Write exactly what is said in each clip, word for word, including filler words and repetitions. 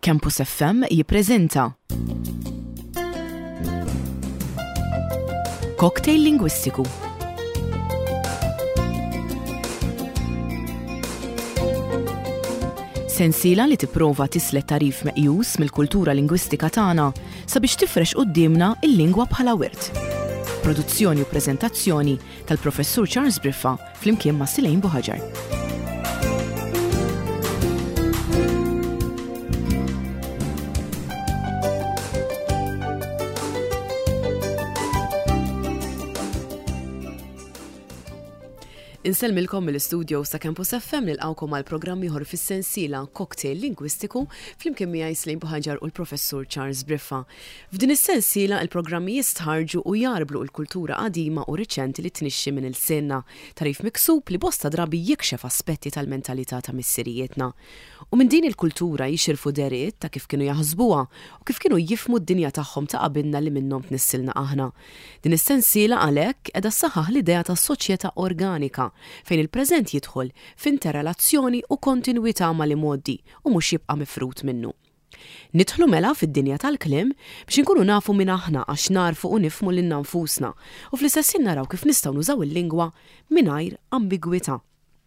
Campus F M jippreżenta Cocktail Lingwistiku. Sensiela li tipprova tislet tarif meqjus mill-kultura lingwistika tagħna sabiex tifrex qudiemna il-lingwa bħala wirt. Produzzjoni u preżentazzjoni tal-Professur Charles Briffa flimkien ma' Silejn Buħaġar. Inselmilkom mill-istudio sa' Campus F M nilqawkom għal programm ieħor fis-sensiela Cocktail Lingwistiku flimkien miegħi Silejn Buħaġar u l-Professur Charles Briffa. F'din is-sensiela il-programmi jistħarġu u jarblu l-kultura qadima u riċenti li tnixxi minn il-senna, tarif miksub li bosta drabi jikxef aspetti tal-mentalità ta' missirijietna. U minn din il-kultura jixirfu deriet ta' kif kienu jaħsbuha u kif kienu jifmu d-dinja tagħhom ta' qabilna li minnhom tnissilna aħna. Din is-sensiela għalhekk qiegħda ssaħħaħ l-idea ta' soċjetà organika fejn il-preżent jidħol f'interrelazzjoni u kontinwità mal-imoddi u mhux jibqa' mifrut minnu. Nidħlu mela fid-dinja tal-kliem biex inkunu nafu minn aħna għax narfu u nifhmu lil nfusna u fl-istess naraw kif nistgħu nużaw il-lingwa mingħajr ambigwità.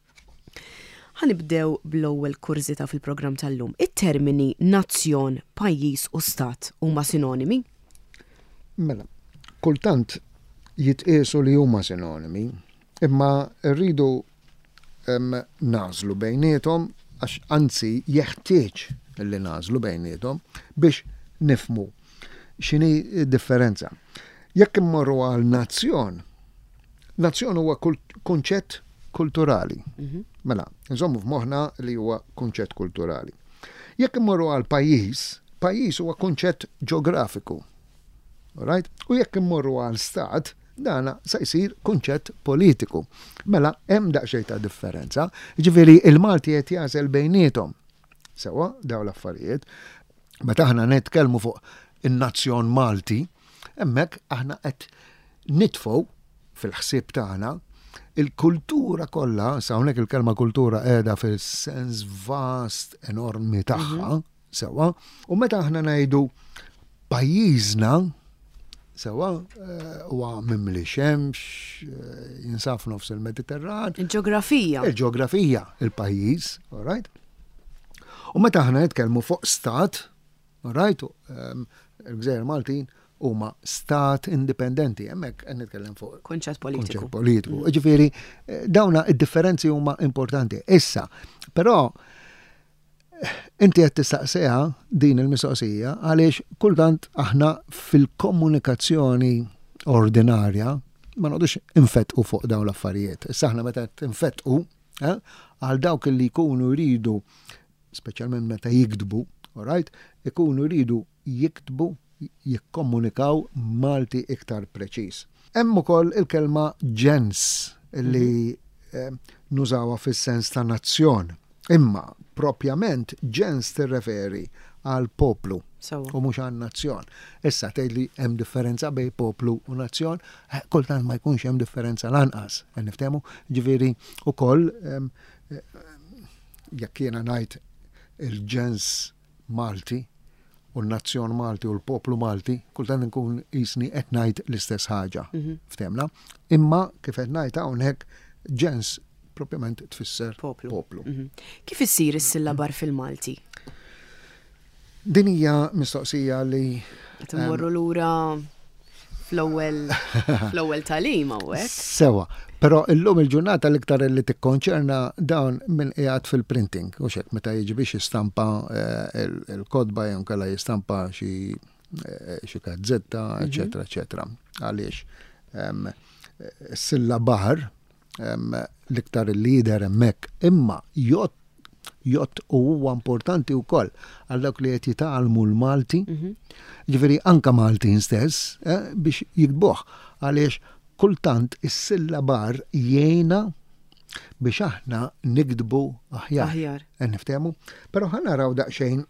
Ħanibdew bl-ewwel kurżita fil-programm tal-lum. It-termini nazzjon, pajjiż u stat huma sinonimi? Mela, kultant jitqiesu li huma sinonimi, imma rridu um, nażlu bejniethom għax anzi jeħtieġ li nażlu bejniethom biex nifmu x'inhi differenza. Jekk immorru għal nazzjon, nazzjon huwa kunċett kulturali. Mm-hmm. Mela, insomma f'moħħna li huwa kunċett kulturali. Jekk immorru għal pajjiż, pajjiż huwa kunċett ġeografiku. All right? U jekk immorru għal stat, dana sa jsir kunċett politiku. Mela, hemm daqsxejn ta' differenza, ġifieri il-Malti qed jażel bejniethom. Sewa, daw l-affarijiet. Meta aħna nitkellmu fuq in-nazzjon Malti, hemmhekk aħna qed nitfgħu fil-ħsieb tagħna il-kultura kollha, sa hawnhekk il-kelma kultura qiegħda fil-sens vast enormi tagħha, mm-hmm. sewa, u meta aħna ngħidu pajjiżna sewa, huwa mimli xemx, jinsaf nofs il-Mediterran. Il-ġeografija. Il-ġeografija, il-pajjiż, all right? U meta aħna nitkellmu fuq stat, all right, um, il-Gżejjer Maltin huma stat indipendenti, hemmhekk qed nitkellem fuq kunċett politiku. Kunċett politiku. Mm. Ġifieri dawna id-differenzi huma importanti. Issa, però inti qed tistaqsiha din il-mistoqsija għaliex kultant aħna fil-komunikazzjoni ordinarja ma nqogħdux infettqu fuq dawn l-affarijiet. Issa aħna meta infettqu eh, għal dawk li jkunu jridu, speċjalment meta jiktbu, all right, ikunu jridu jiktbu jikkomunikaw Malti iktar preċiż. Hemm ukoll il-kelma gens li eh, nużawha fis-sens ta' nazzjon. Imma propjament gens tirreferi għal poplu so. U mhux għal nazzjon. Issa tgħidli hemm differenza bejn poplu u nazzjon, eh, kultant ma jkunx hemm differenza lanqas. Niftehmu, ġifieri ukoll eh, jekk jiena ngħid il-gens Malti u l-nazzjon Malti u l-poplu Malti, kultant nkun qisni qed ngħid l-istess ħaġa. Mm-hmm. Ftemna? Imma kif qed ngħid hawnhekk gens propjament tfisser poplu. poplu. Mm-hmm. Kif issir is-sillabar fil-Malti? Din hija mistoqsija li Timmorru lura fl-ewwel fl-ewwel tagħlim hawnhekk. Sewa, però illum il-ġurnata l-iktar li tikkonċerna dawn minn qiegħed fil-printing u xek meta jiġi biex jistampa eh, il-kodba jew kellha jistampa xi eh, xi gazzetta, eċetera, eċetera. Għaliex um, s-sillabar um, l-iktar il-lider hemmhekk imma jott jott u huwa importanti wkoll għal dawk li qed jitgħallmu l-Malti, ġifieri anke Maltin stess, eh, biex jikbuh għaliex kultant is-sillabar jgħinna biex aħna nikdbu aħjar. Aħjar. Niftehmu? Però ħa naraw daqsxejn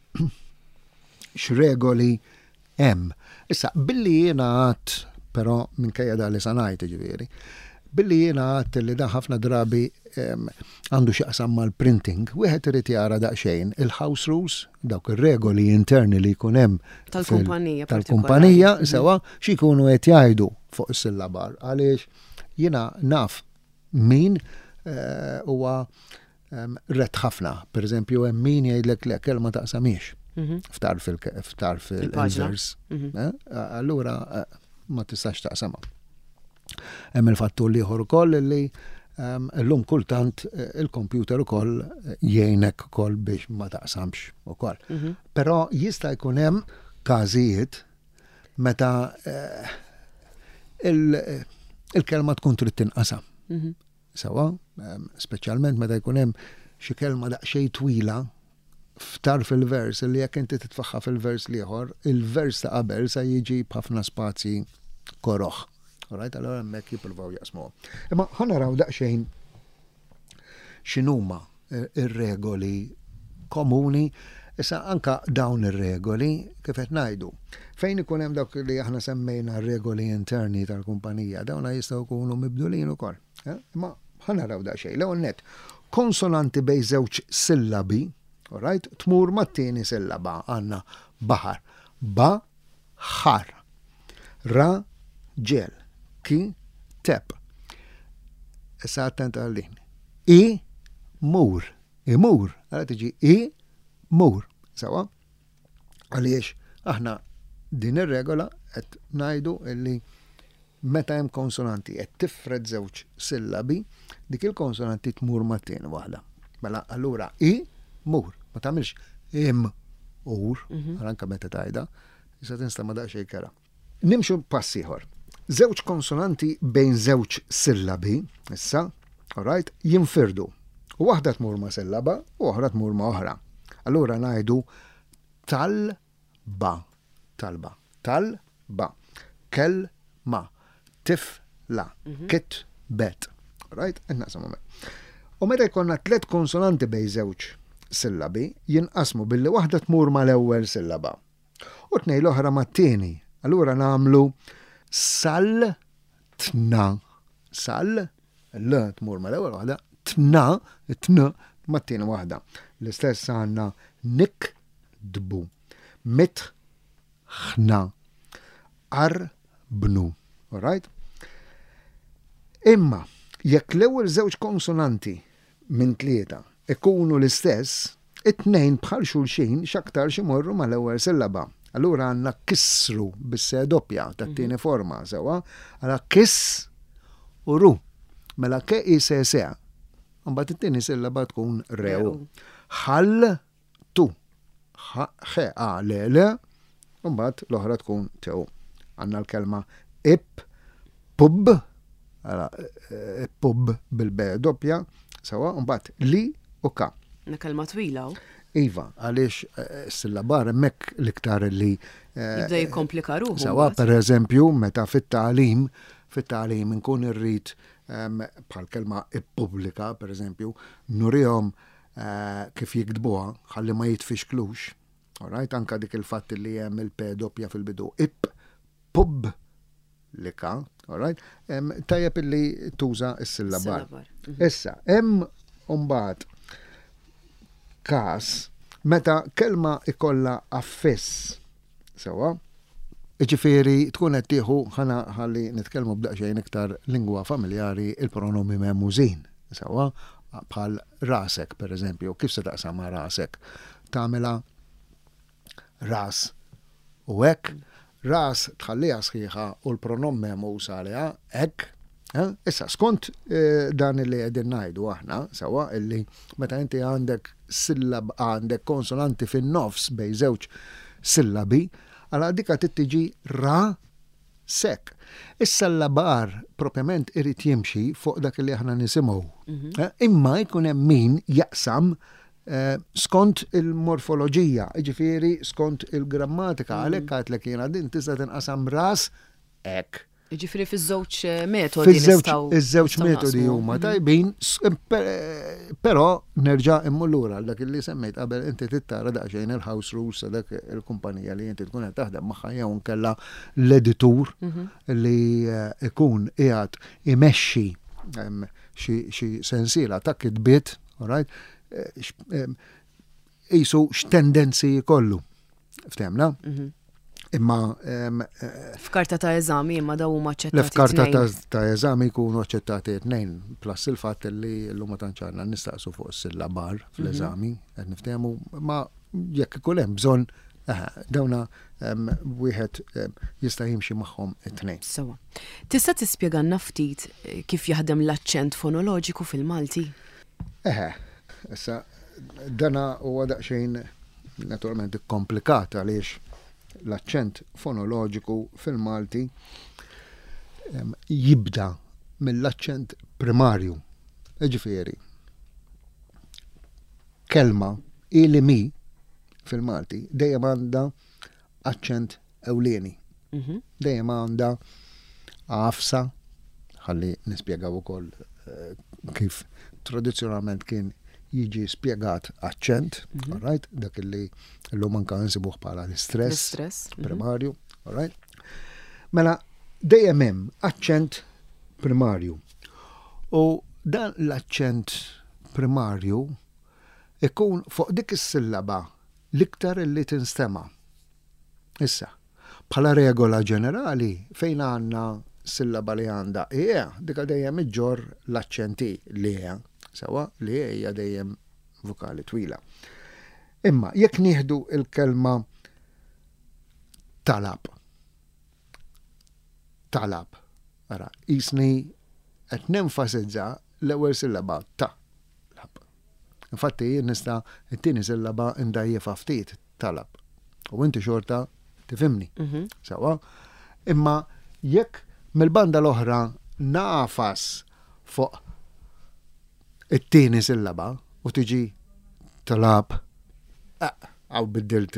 x'regoli hemm. Issa billi jiena għadt, però minkejja dali sa ngħid ġifieri, billi jiena għadt li da ħafna drabi għandu xaqsam mal-printing, wieħed irid jara daqsxejn il-house rules, dawk ir-regoli interni li jkun hemm tal-kumpanija tal-kumpanija sewa x'ikunu qed jgħidu fuq is-sillabar għaliex jiena naf min huwa ret ħafna. Pereżempju hemm min jgħidlek le kelma taqsamiex ftar fil-vers. Allura ma tistax taqsamha. Hemm il-fattur ieħor ukoll li l-lum kultant il-kompjuter ukoll jgħinek ukoll biex ma taqsamx ukoll. Però jista' jkun hemm każijiet meta il-kelma tkun trid tinqasam. Sewa, speċjalment meta jkun hemm xi kelma daqsxejn twila ftar fil-vers li jekk inti titfaħħa fil-vers ieħor, il-vers ta' qabel se jiġi b'ħafna spazji koroħ. Alright, allora hemmhekk jippruvaw jaqsmuhom. Imma ħanaraw daqsxejn x'inhuma ir-regoli komuni, issa anka dawn ir-regoli kif qed ngħidu. Fejn ikun hemm dawk li aħna semmejna regoli interni tal-kumpanija, dawna jistgħu jkunu mibdulin ukoll. Imma ħanaraw daqsxejn. L-ewwel nett, konsonanti bejn żewġ sillabi, alright, tmur mat-tieni sillaba għandna baħar, ba, ħar, ra, ġel. Ki, tep. Issa attent għallin. I, mur. I, mur. Għala tiġi i, mur. Sawa? Għaliex, aħna din ir-regola qed ngħidu illi meta hemm konsonanti qed tifred żewġ sillabi, dik il-konsonanti tmur mat-tieni waħda. Mela allura i, mur. Ma tagħmilx im, ur, anke meta tajda, issa tinsta ma daqsxejn kera. Nimxu pass ieħor. Żewġ konsonanti bejn żewġ sillabi, issa, alright, jinfirdu. U waħda tmur ma' sillaba u oħra tmur ma' oħra. Allura ngħidu tal-ba, talba, tal-ba, kelma, tifla, kitbet. Alright, innaqsamu me. U meta jkollna tliet konsonanti bejn żewġ sillabi, jinqasmu billi waħda tmur ma' l-ewwel sillaba. U tnej l-oħra ma' t-tieni. Allura nagħmlu sal, tna, sal, l tmur ma l-ewwel waħda, tna, tna, mat-tieni waħda. L-istess għandna nik, dbu, mit, ħna, ar, bnu. Alright? Imma, jekk l-ewwel żewġ konsonanti minn tlieta ikunu l-istess, it-tnejn bħal xulxin x'aktar ximorru mal-ewwel sillaba. Allura għanna kissru bis-se doppja tat-tieni forma, sewa, għala kiss u ru. Mela ke i se se. Mbagħad it-tieni sillaba tkun rew. Ħall tu. Ħe a le le. Mbagħad l-oħra tkun tew. Għandna l-kelma ib, pub, għala pub bil-be doppja, sewa, mbagħad li u ka. Na kelma twila. Iva, għaliex s-sillabar mek l-iktar li jibda jikkomplika ruħu. Sawa, per eżempju, meta fit-talim, fit-talim nkun irrid bħal kelma ippubblika, per eżempju, nurihom kif jikdbuha ħalli ma jitfixklux. Alright, anka dik il-fatt li hemm il-p doppja fil-bidu. Ip, pub, lika, alright, tajjeb illi tuża s-sillabar. Issa, hemm mbagħad kas meta kelma ikolla affess. Sewa? Iġifieri tkun qed tieħu ħana ħalli nitkellmu b'daqsxejn iktar lingwa familjari il-pronomi memużin. Sewa? Bħal rasek, per eżempju, kif se taqsam ma' rasek? Tagħmilha ras u hekk, ras tħalliha sħiħa u l-pronom memuż għaliha hekk. Issa, skont dan li qegħdin ngħidu aħna, sewa, illi meta inti għandek sillab għandek konsonanti fin-nofs bejn żewġ sillabi, għala dika tittiġi ra sek. Is-sallabar propjament irid jimxi fuq dak li aħna nisimgħu. Imma jkun hemm min jaqsam skont il-morfoloġija, ġifieri skont il-grammatika, għalhekk għadlek jiena din tista' tinqasam ras hekk. Ġifiri fiż-żewġ metodi nistgħu. Iż-żewġ metodi huma tajbin, però nerġa' immu lura dak li semmejt qabel inti tittara daqsxejn il-house rules dak il-kumpanija li inti tkun qed taħdem magħha jew nkella l-editur li ikun qiegħed imexxi xi sensiela ta' kitbiet, all right, jisu x'tendenzi kollu. Ftemna? Imma f'karta ta' eżami imma daw huma aċċettati. F'karta ta' eżami jkunu aċċettati tnejn, plus il-fatt li l-lum tanċarna nistaqsu fuq is-sillabar fl-eżami, qed niftehmu, ma jekk ikun hemm bżonn dawna wieħed jista' jimxi magħhom it-tnejn. Sewa. Tista' tispjegalna ftit kif jaħdem l-aċċent fonoloġiku fil-Malti? Eħe, issa dana huwa daqsxejn naturalment komplikat għaliex l-aċċent fonoloġiku fil-Malti jibda mill-aċċent primarju. Ġifieri, kelma ili mi fil-Malti dejjem għandha aċċent ewlieni. Dejjem għandha għafsa, ħalli nispjegaw ukoll kif tradizzjonalment kien jiġi spjegat aċċent, all right, dak li l-lum anka nsibuh bħala l-istress primarju, all right. Mela dejjem hemm aċċent primarju. U dan l-aċċent primarju ikun fuq dik is-sillaba l-iktar li tinstema'. Issa, bħala regola ġenerali fejn għandna sillaba li għandha hija dik dejjem iġġor l-aċċenti li hija. Sewa li hija dejjem vokali twila. Imma jekk nieħdu il-kelma talab. Talab. Ara, jisni qed nenfasizza l-ewwel sillaba ta. Infatti jien nista' it-tieni sillaba indajjef ftit talab. U inti xorta tifhimni. Sewa. Imma jekk mill-banda l-oħra nafas fuq it-tieni sillaba u tiġi talab għaw biddilt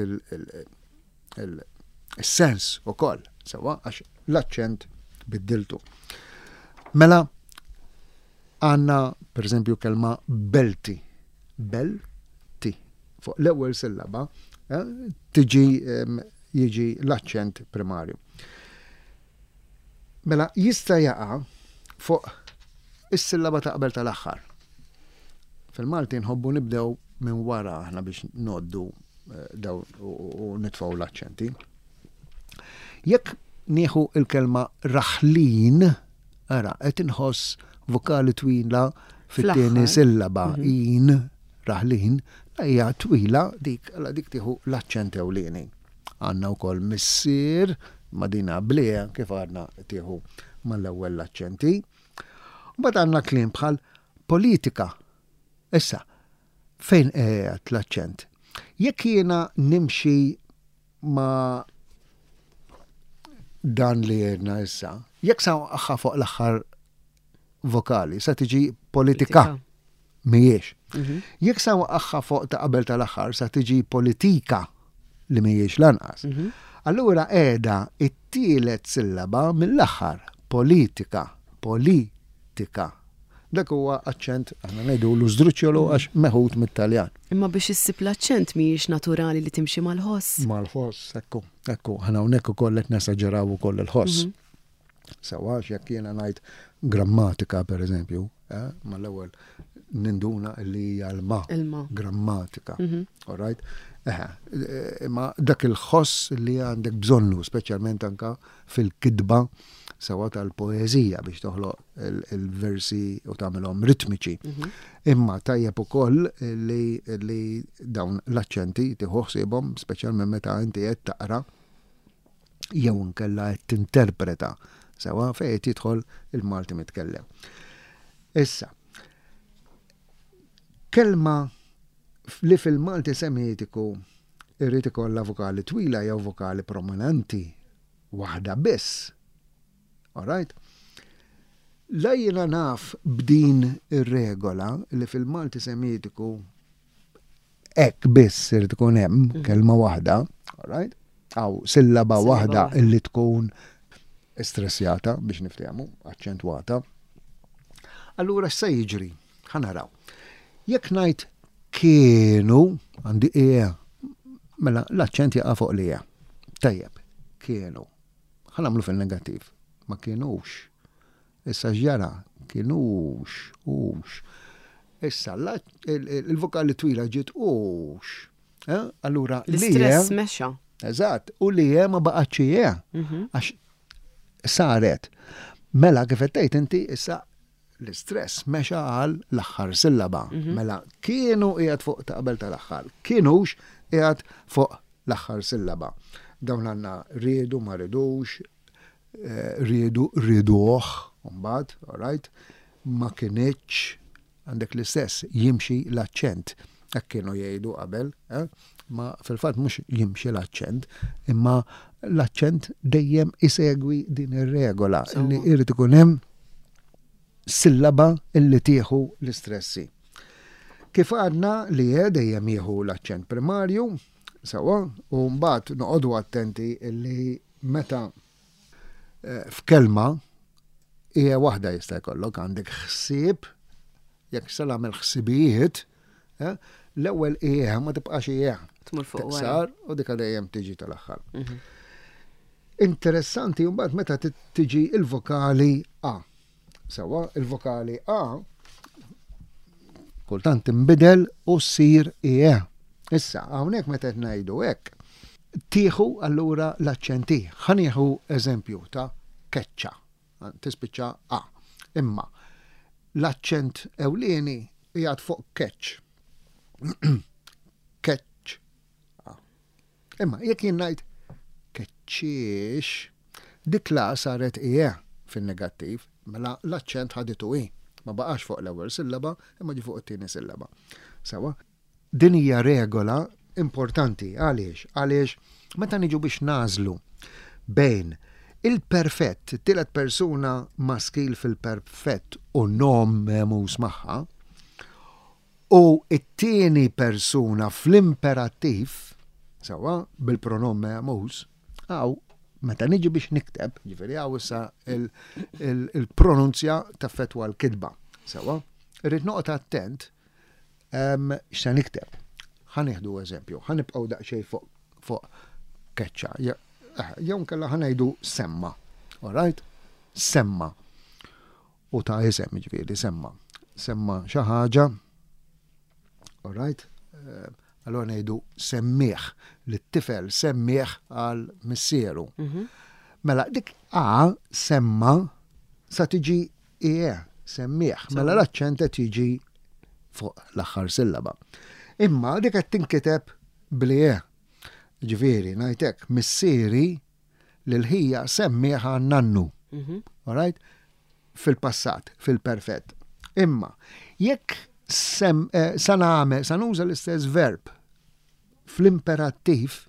il-sens u koll, sewa, għax l-aċċent biddiltu. Mela, għanna, per esempio, kelma belti. Belti. Fuq l-ewwel sillaba tiġi jiġi l-aċċent primarju. Mela, jista' jaqa' fuq is-sillaba ta' qabel tal-aħħar. Fil-Malti nħobbu nibdew minn wara aħna biex noddu daw u nitfgħu l-aċċenti. Jekk nieħu il-kelma raħlin, ara qed inħoss vokali twila fit-tieni sillaba in raħlin, hija twila dik alla dik tieħu l-aċċent ewlieni. Għandna wkoll missier madina bleja kif għadna tieħu mal-ewwel l-aċċenti. Mbagħad għandna kliem bħal politika. Issa, fejn qiegħed l-aċċent? Jekk jiena nimxi ma' dan li jedna issa, jekk sa aħħa fuq l-aħħar vokali, sa tiġi politika, mhijiex. Jekk sa aħħa fuq ta' qabel tal-aħħar, sa tiġi politika li mhijiex lanqas. Allura qiegħda it-tielet sillaba mill-aħħar, politika, politika. Dak huwa aċċent aħna ngħidu l-użdruċjolu għax meħud mit-Taljan. Imma biex issib l-aċċent mhijiex naturali li timxi mal-ħoss. Mal-ħoss, ekku, ekku, ħana hawnhekk ukoll qed nesaġeraw ukoll il-ħoss. Sewa jekk jiena ngħid grammatika pereżempju, mal-ewwel ninduna li hija l-ma. Grammatika. All right? Imma dak il-ħoss li għandek bżonnu, speċjalment anka fil-kidba sewa tal-poezija biex toħloq il-versi u tagħmilhom ritmiċi. Imma tajjeb ukoll li li dawn l-aċċenti tieħuħsibhom speċjalment meta inti qed taqra jew inkella qed tinterpreta sewa fejn tidħol il-Malti mitkellem. Issa, kelma li fil-Malti semitiku irrid ikollha vokali twila jew vokali prominenti waħda biss. All right? La jiena naf b'din ir-regola li fil-Malti semitiku hekk biss irid tkun hemm kelma waħda, all right? Aw sillaba waħda illi tkun estressjata biex niftehmu, aċċentwata. Allura x'se jiġri? Ħanaraw. Jekk ngħid kienu għandi ija, mela l-aċċent jaqa' fuq li hija. Tajjeb, kienu. Ħanamlu fil-negattiv. Ma kienux. issa ġara, kienux, ux. Issa, il-vokali twila ġiet ux. Allura, li L-istress mexa. Eżatt, u li ma baqaċċie, għax saret. Mela kif qed inti issa l-istress mexa għal l-aħħar sillaba. Mela kienu qiegħed fuq taqbel tal-aħħar, kienux qiegħed fuq l-aħħar sillaba. Dawn għandna riedu ma ridux, riedu riduh, mbagħad, all right, ma kienitx għandek l-istess jimxi l-aċċent. Hekk kienu jgħidu qabel, ma fil-fatt mhux jimxi l-aċċent, imma l-aċċent dejjem isegwi din ir-regola li jrid ikun hemm sillaba illi tieħu l-istressi. Kif għadna li dejjem jieħu l-aċċent primarju, sewa, u mbagħad noqogħdu attenti illi meta f'kelma hija waħda jista' jkollok għandek ħsieb, jekk se nagħmel ħsibijiet, l-ewwel hija ma tibqax hija. Tmur fuq wara. Sar u dik dejjem tiġi tal-aħħar. Interessanti mbagħad meta tiġi il-vokali A. Sewa, il-vokali A kultant tinbidel u ssir hija. Issa, hawnhekk meta qed ngħidu hekk, tieħu allura l-aċċenti. Ħanieħu eżempju ta' keċċa, tispiċċa A. Imma l-aċċent ewlieni qiegħed fuq keċċ. Keċċ. Imma jekk jien ngħid keċċiex, dik la saret hija fin-negattiv, mela l-aċċent ħaditu hi. Ma baqax fuq l-ewwel sillaba, imma ġi fuq it-tieni sillaba. Sewa, din hija regola importanti. Għaliex? Għaliex meta niġu biex nażlu bejn il-perfett, tielet persuna maskil fil-perfett u nom memus magħha, u it-tieni persuna fl-imperattiv, sewa, bil-pronom memus, għaw meta niġi biex nikteb, ġifieri għaw issa il-pronunzja taffetwa l-kidba. Sewa, irrid noqgħod attent x'se nikteb. Ħanieħdu eżempju, ħanibqgħu daqsxejn fuq fuq keċċa. Jew nkella ħanejdu semma. All right? Semma. U ta' isem ġifieri semma. Semma xi ħaġa. All right? Allora ngħidu semmieħ li t-tifel semmieħ għal missieru. Mela dik A semma sa tiġi ie semmieħ. Mela l-aċċent qed jiġi fuq l-aħħar sillaba. Imma dik qed tinkiteb blie. Ġifieri ngħidlek missieri lil ħija semmieħ għan nannu. All right? Fil-passat, fil-perfett. Imma jekk Sem, eh, saname, sanuża l-istess verb fl-imperattiv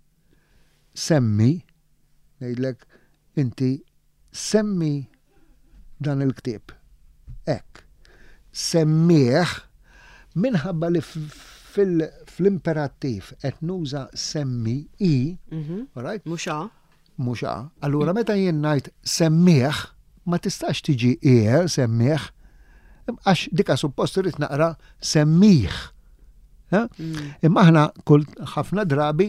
semmi, ngħidlek inti semmi dan il-ktieb. Ek. Semmieħ minħabba li fl-imperattiv qed nuża semmi i, right? Muxa. Muxa. Allura meta jien ngħid semmieħ ma tistax tiġi ie semmieħ għax dika suppost irrid naqra semmiħ. Imma aħna kull ħafna drabi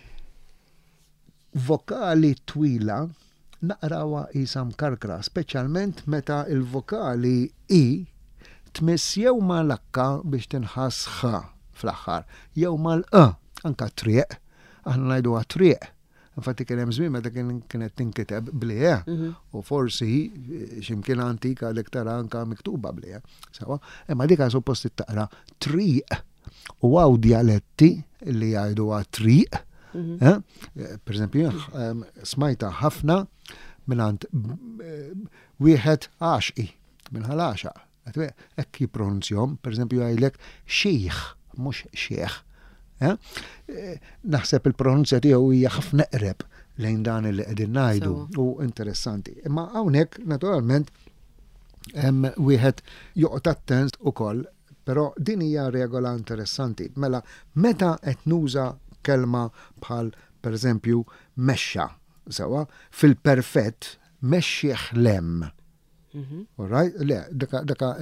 vokali twila naqrawa isa mkarkra, speċjalment meta il-vokali i tmiss jew ma l-akka biex tinħass ħa fl-aħħar, jew ma l-qa, anka triq, aħna ngħiduha triq. Infatti kien hemm żmien meta kienet tinkiteb blie, u forsi x'imkien antika dik tara anka miktuba blie. Sewa, imma dik suppost taqra triq u għaw dialetti li jgħiduha triq. Per eżempju, smajta ħafna mingħand wieħed għaxqi minn ħalaxa. Hekk jippronunzjahom, per eżempju jgħidlek xieħ, mhux xieħ. Naħseb il-pronunzja tiegħu hija ħafna qreb lejn dan li qegħdin ngħidu u interessanti. Imma hawnhekk naturalment hemm wieħed joqgħod attent ukoll, però din hija regola interessanti. Mela meta qed nuża kelma bħal pereżempju mexxa, sewa, fil-perfett mexxieħ lem. All right? Le, daka daka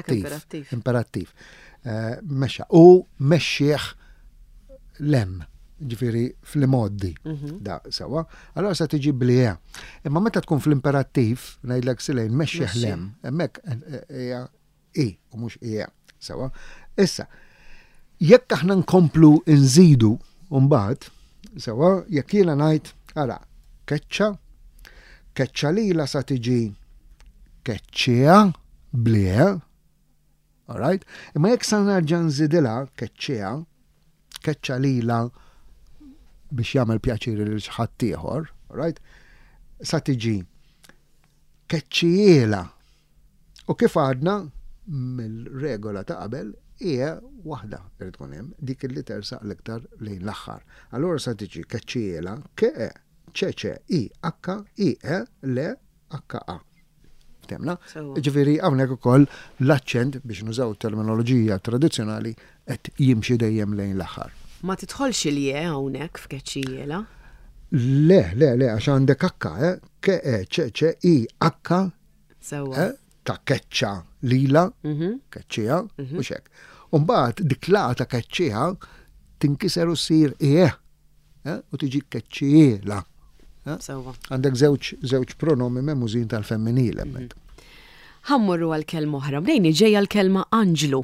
imperattiv. Imperattiv. Mexxa u mexxieħ lem, ġifiri fl-moddi, da, sawa. Allora sa tiġi blija. Imma meta tkun fl-imperattiv, ngħidlek silejn, mexxi ħlem, hemmhekk hija i u mhux hija, sawa. Issa, jekk aħna nkomplu nżidu mbagħad, sawa, jekk jiena ngħid, ara, keċċa, keċċa lila sa tiġi keċċija blija, all right? Imma jekk sa nerġa' nżidilha keċċija, keċċa lila biex jagħmel pjaċir lil xi ħadd ieħor, right? Sa tiġi keċċiela. U kif għadna mill-regola ta' qabel hija waħda li tkun hemm dik li tersaq l-iktar lejn l-aħħar. Allura sa tiġi keċċiela ke ċeċe i akka i e le akka a. Temna? Ġifieri hawnhekk ukoll l-aċċent biex nużaw terminoloġija tradizzjonali qed jimxi dejjem lejn l-aħħar. Ma titħolx il-je hawnhekk f'keċċiela? Le, le, le, għax għandek akka, eh? Ke e ċeċe i akka Sewwa. ta' keċċa lila, keċċija, u xek. Umbagħad dik la ta' keċċija tinkiser u ssir ie, u tiġi keċċiela. Sewwa. Għandek żewġ pronomi memużin tal-femminile. Ħammurru għal-kelma oħra, bdejni ġejja l-kelma Anġlu.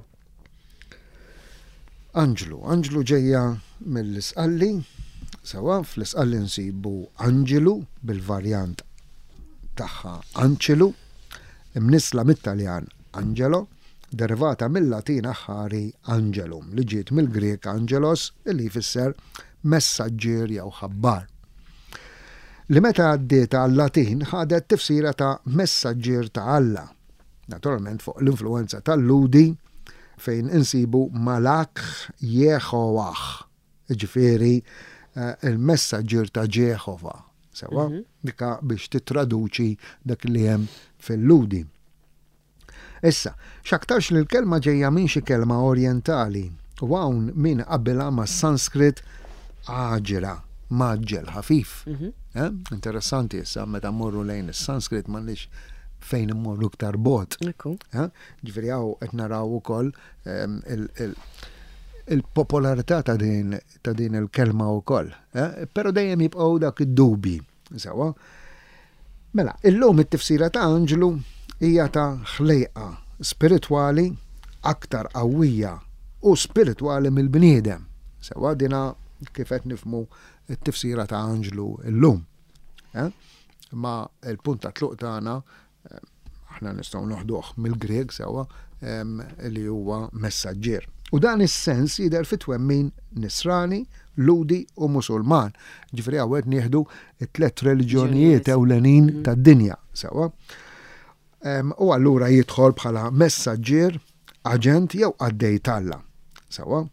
Anġlu, Anġlu ġejja mill-isqalli, sawa, fl-isqalli nsibu Anġelu bil-varjant tagħha Anċelu, imnisla mit-Taljan Angelo, derivata mill-Latin aħħari Angelum, li ġiet mill-Grek Angelos, li jfisser messaġġier jew ħabbar. Li meta għaddieta għal-Latin ħadet tifsira ta' messaġġier ta' Alla, naturalment fuq l-influenza tal-ludi fejn insibu malak Jehovah, ġifieri il-messaġġier ta' Ġehova, sewa, dika biex titraduċi dak li hemm fil-ludi. Issa, x'aktarx li l-kelma ġejja minn xi kelma orjentali u hawn min qabbilha ma' Sanskrit aġra, maġġel, ħafif. Interessanti issa meta mmorru lejn is-Sanskrit m'għandix fejn immorru iktar bot. Ġifieri hawn qed naraw ukoll il-popolarità ta' din ta' din il-kelma wkoll. Però dejjem jibqgħu dak id-dubi. Sewa. Mela, illum it-tifsira ta' Anġlu hija ta' ħlejqa spiritwali aktar qawwija u spiritwali mill-bniedem. Sewa dina kif qed nifhmu t-tifsira ta' Anġlu illum. Ma il-punt ta' tluq tagħna aħna nistgħu noħduh mill-Grek sewa li huwa messaġġier. U dan is-sens jidher fit-twemmin Nisrani, Ludi u Musulman. Ġifieri hawnhekk nieħdu t-tliet reliġjonijiet ewlenin tad-dinja sewa. U allura jidħol bħala messaġġier, aġent jew għaddej talla. Sewa.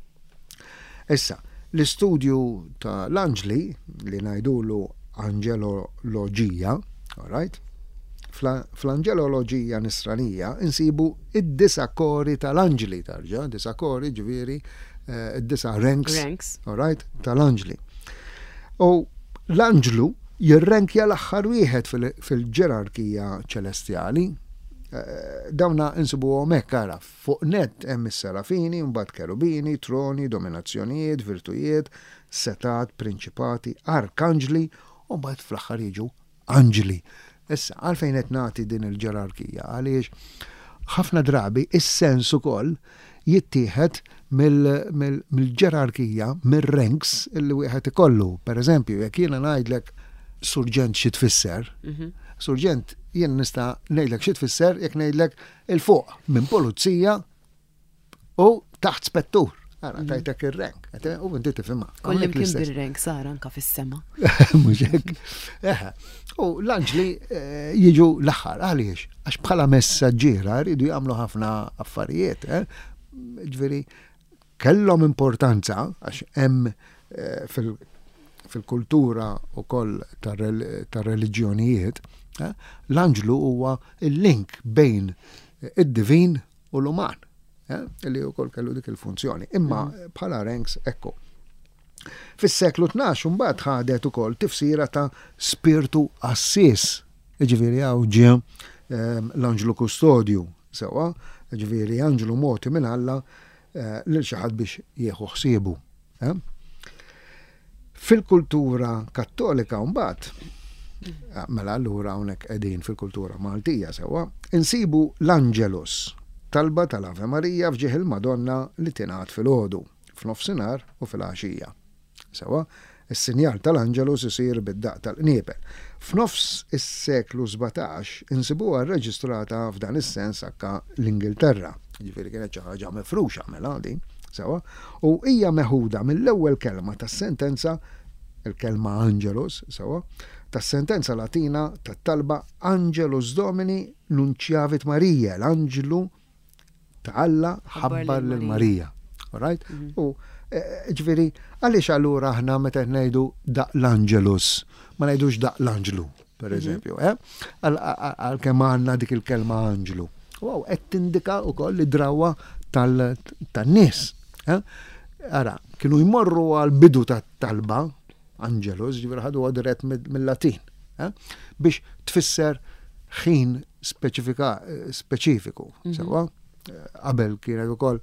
Issa, l-istudju ta' l-Anġli li ngħidulu anġeloloġija, all right? Fl-anġeloloġija nisranija insibu id-disa kori tal-anġli tarġa, disa kori ġifieri id-disa ranks, all right, tal-anġli. U l-anġlu jirrenkja l-aħħar wieħed fil-ġerarkija ċelestjali. Dawna insibu hemmhekk ara fuq net hemm is-serafini, mbagħad kerubini, troni, dominazzjonijiet, virtujiet, setat, prinċipati, arkanġli u mbagħad fl-aħħar jiġu anġli. Issa, għalfejn qed nagħti din il-ġerarkija għaliex ħafna drabi is-sens ukoll jittieħed mill-ġerarkija, mir-ranks illi wieħed ikollu. Pereżempju, jekk jiena ngħidlek surġent xi tfisser, surġent jien nista' ngħidlek xi tfisser jekk ngħidlek il-fuq minn pulizija u taħt spettur. Ara, tajtek il-rank, u inti tifhimha. Kollim kien bir-rank sar anka fis-sema. Mhux hekk. U l-anġli jiġu l-aħħar għaliex għax bħala messaġġiera jridu jagħmlu ħafna affarijiet. Ġifieri kellhom importanza għax hemm fil-kultura wkoll tar-reliġjonijiet l-anġlu huwa il-link bejn id-divin u l-uman. Li wkoll kellu dik il-funzjoni. Imma bħala ranks ekku. Fis-seklu tnax mbagħad ħadet ukoll tifsira ta' spirtu assis. Ġifieri hawn ġie l-anġlu kustodju sewa, ġifieri anġlu moti minn Alla lil xi ħadd biex jieħu ħsiebu. Fil-kultura kattolika mbagħad, mela allura hawnhekk qegħdin fil-kultura Maltija sewwa, insibu l-Angelus, talba tal-Ave Marija fġieħ il-Madonna li tingħad filgħodu, f'nofsinhar u fil-għaxija. Sewwa, is-sinjal tal-Angelus isir bid-daq tal-qniepel. F'nofs is-seklu sebgħatax insibuha rreġistrata f'dan is-sens akka l-Ingilterra. Ġifieri kienet xi ħaġa mifruxa mela din, sewwa, u hija meħuda mill-ewwel kelma tas-sentenza, il-kelma Angelus, sewwa, tas-sentenza Latina tat-talba Angelus Domini nunċjavit Marija, l-Anġlu ta' Alla ħabbar lil Marija. All right? U ġifieri, għaliex allura aħna meta ngħidu daq l-Angelus, ma ngħidux daq l-Anġlu, pereżempju, eh? Għalkemm għandna dik il-kelma Anġlu. Wow, qed tindika wkoll id-drawwa tan-nies. Ara, kienu jmorru għal-bidu tat-talba, Angelus, ġifieri ħadu dirett mill-Latin, biex tfisser ħin speċifiku. Sewa, qabel kienet ukoll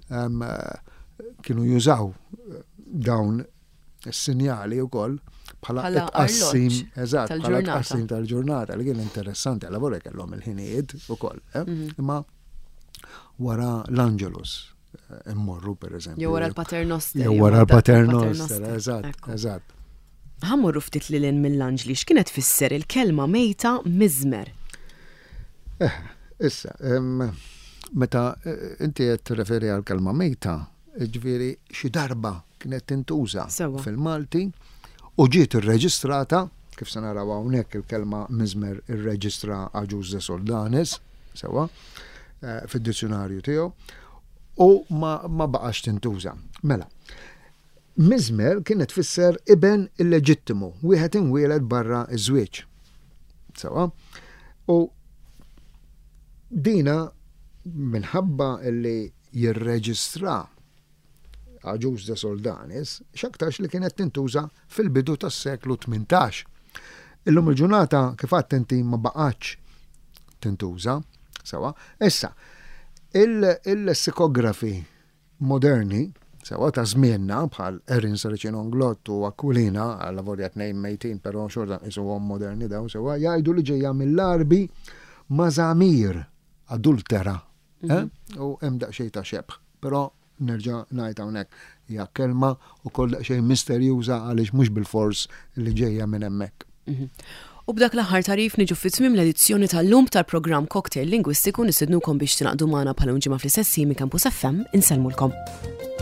kienu jużaw dawn is-sinjali wkoll bħala tqassim, eżatt, bħala tqassim tal-ġurnata li kien interessanti għal vore kellhom il-ħinijiet ukoll, imma wara l-Angelus immorru pereżempju. Jew wara l-Paternoster. Jew wara l-Paternoster, eżatt, eżatt. Ħammurru ftit lilin mill-Anġli, x'kienet tfisser il-kelma mejta miżmer? Eh, issa, meta inti qed tirreferi għal kelma mejta, ġifieri xi darba kienet tintuża fil-Malti u ġiet irreġistrata, kif se naraw hawnhekk il-kelma miżmer irreġistra Agius de Soldanis, sewwa, fid-dizzjonarju tiegħu, u ma, ma baqax tintuża. Mela, miżmer kienet tfisser iben illeġittimu, wieħed inwieled barra iż-żwieġ. Sewwa, u dina minħabba li jirreġistra Agius de Soldanis, x'aktarx li kienet tintuża fil-bidu tas-seklu tmintax. Illum il-ġurnata kif għadt inti ma baqgħetx tintuża, sewwa. Issa, il-lessikografi moderni, sewwa ta' żmienna bħal Erin Saracino-Glott u Aquilina, għal lavorja tnejn mejtin, però xorta isuhom moderni daw, sewwa, jgħidu li ġejja mill-Arbi mażamir adultera, u hemm daqsxejn ta' xebħ, però nerġa' ngħid hawnhekk hija kelma wkoll daqsxejn misterjuża għaliex mhux bil-fors li ġejja minn hemmhekk. U b'dak l-aħħar tarif niġu fit-tmiem l-edizzjoni tal-lum tal-programm Cocktail Lingwistiku nisidnukom biex tinaqdu magħna bħala ġimgħa fl-istess Campus F M, insellmulkom.